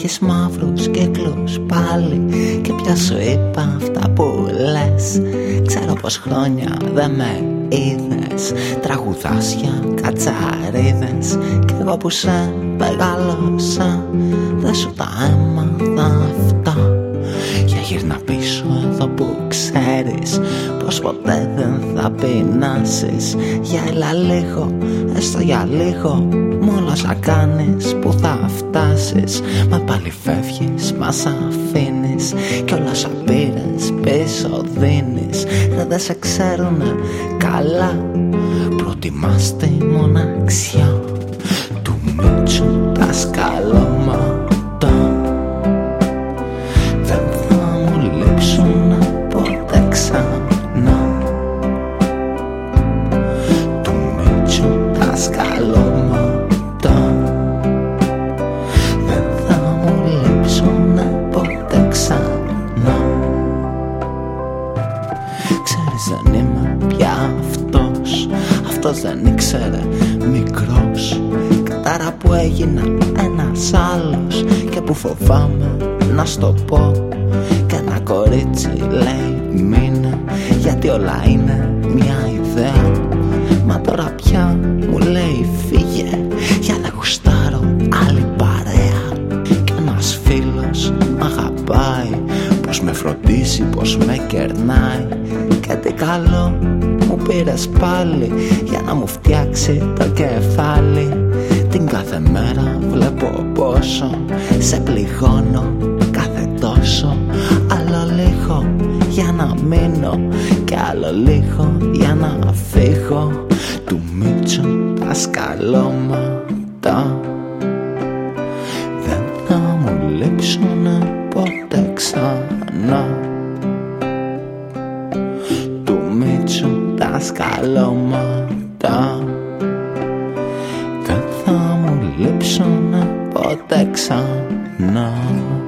έχεις μαύρους κύκλους πάλι. Και πια σου είπα αυτά που λες. Ξέρω πως χρόνια δεν με είδες. Τραγουδάς για κατσαρίδες. Κι εγώ που σε μεγάλωσα δεν σου τα έμαθα αυτά. Για γύρνα πίσω εδώ που ξέρεις πως ποτέ δεν θα πεινάσεις. Για έλα λίγο, έστω για λίγο, μ' όσα κάνεις που θα φτάσεις. Μα πάλι φεύγεις, μας αφήνεις κι όλα όσα πήρες πίσω δίνεις. Ρε δεν σε ξέρουνε καλά, προτιμάς τη μοναξιά του Μίτσου τα σκαλώματα. Δεν θα μου λείψουνε ποτέ ξανά. Του Μίτσου τα σκαλώματα. Δεν θα μου λείψουνε ποτέ ξανά. Ξέρεις δεν είμαι πια αυτός. Αυτός δεν ήξερε μικρός. Κατάρα που έγινα ένας άλλος και που φοβάμαι να στο πω. Κι ένα κορίτσι λέει μείνε, γιατί όλα είναι μια ιδέα. Μα τώρα πια μου λέει φύγε, για να γουστάρω άλλη παρέα. Κι ένας φίλος μ' αγαπάει, πως με φροντίσει, πως με κερνάει. Και τι καλό μου πήρες πάλι, για να μου φτιάξει το κεφάλι. Την κάθε μέρα βλέπω πόσο σε πληγώνω κάθε τόσο. Άλλο λίγο για να μείνω και άλλο λίγο για να φύγω. Του Μίτσου τα σκαλώματα δεν θα μου λείψουνε ποτέ ξανά. Του Μίτσου τα σκαλώματα δεν θα μου λείψουνε ποτέ ξανά.